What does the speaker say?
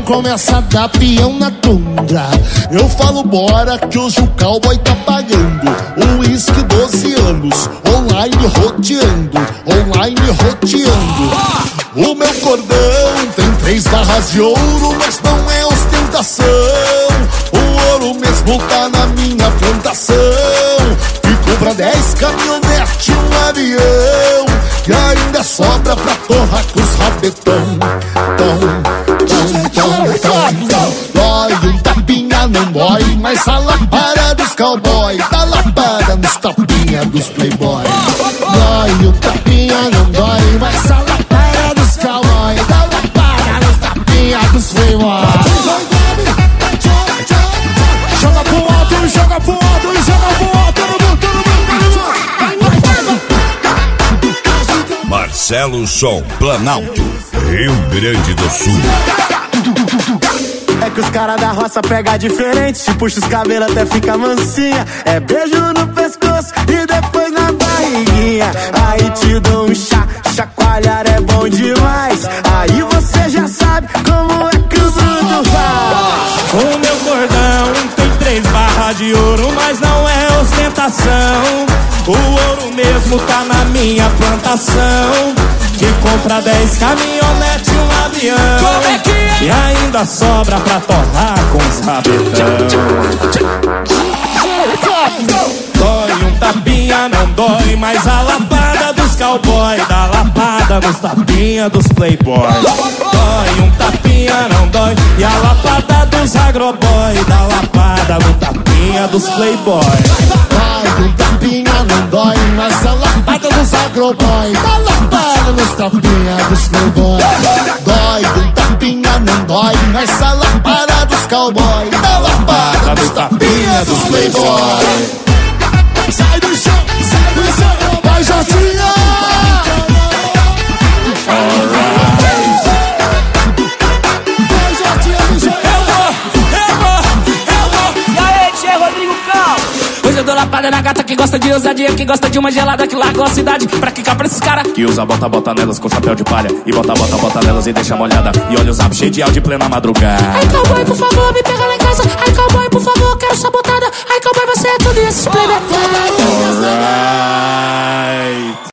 começa a dar peão na tundra. Eu falo bora que hoje o cowboy tá pagando. O uísque 12 anos, online roteando. O meu cordão tem 3 barras de ouro, mas não é ostentação. O ouro mesmo tá na minha plantação. Ficou pra 10 caminhonete, um avião, e ainda sobra pra torrar com os rabetão. Dói um tapinha, não dói, mas a lapada dos cowboy dá lapada nos tapinha dos playboy. Dói um tapinha, não dói, mas a lapada dos cowboy dá lapada nos tapinha dos playboy. Joga pro alto, joga pro alto, joga pro alto, todo mundo. Marcelo Som, Planalto, Rio Grande do Sul. É que os caras da roça pega diferente, se puxa os cabelos até fica mansinha. É beijo no pescoço e depois na barriguinha. Aí te dou um chacoalhar é bom demais. Aí você já sabe como é que o bruto faz. O meu cordão tem 3 barras de ouro, mas não é ostentação. O ouro mesmo tá na minha plantação. Que compra 10 caminhonete, um avião. Como é que é? E ainda sobra pra torrar com os rabetão. Dói um tapinha, não dói, mas a lapada dos cowboy dá lapada nos tapinha dos playboy. Dói um tapinha, não dói, e a lapada dos agroboy dá lapada no tapinha dos playboy. Dói um tapinha, não dói, mas a lapada dos agroboy dá lapada nos tapinha dos playboy. Dói um tapinha, não dói, mas a lapada dos cowboy dá lapada nos tapinha dos playboy. Sai do chão, vai Jotinha! Hoje eu dou lapada na gata que gosta de ousadia, que gosta de uma gelada, que largou a cidade pra quicar pra esses cara que usa bota nelas com chapéu de palha, e bota nelas e deixa molhada, e olha o zap cheio de áudio plena madrugada. Ai cowboy, por favor, me pega lá em casa. Ai cowboy, por favor, quero sua botada. Ai cowboy, você é tudo e esses plebe.